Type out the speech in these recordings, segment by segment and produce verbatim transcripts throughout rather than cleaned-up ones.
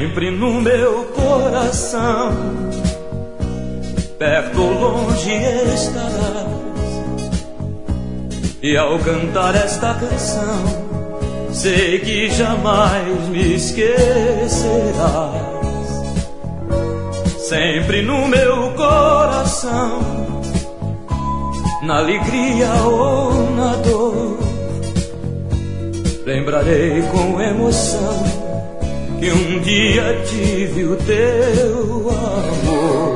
sempre no meu coração, perto ou longe estarás. E ao cantar esta canção, sei que jamais me esquecerás. Sempre no meu coração, na alegria ou na dor, lembrarei com emoção que um dia tive o teu amor.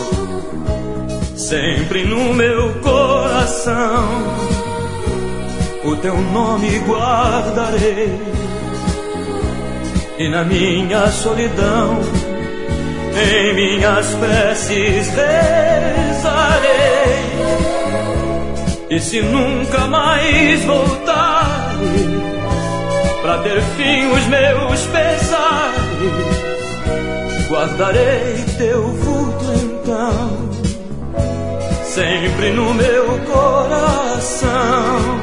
Sempre no meu coração, o teu nome guardarei, e na minha solidão, em minhas preces rezarei. E se nunca mais voltar pra ter fim os meus pesares, guardarei teu vulto então, sempre no meu coração.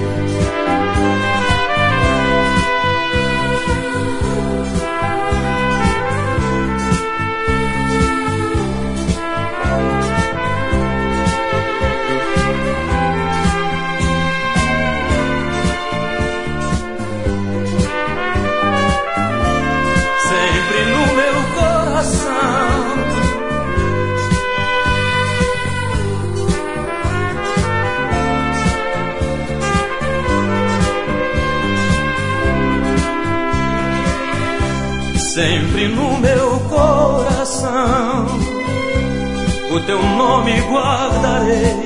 Sempre no meu coração, o teu nome guardarei,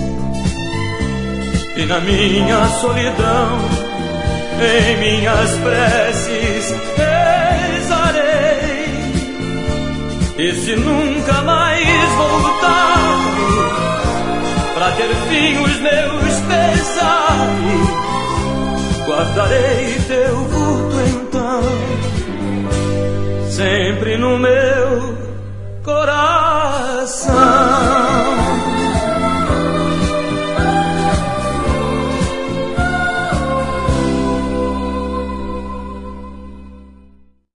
e na minha solidão, em minhas preces rezarei. E se nunca mais voltar pra ter fim os meus pesares, guardarei teu vulto então, sempre no meu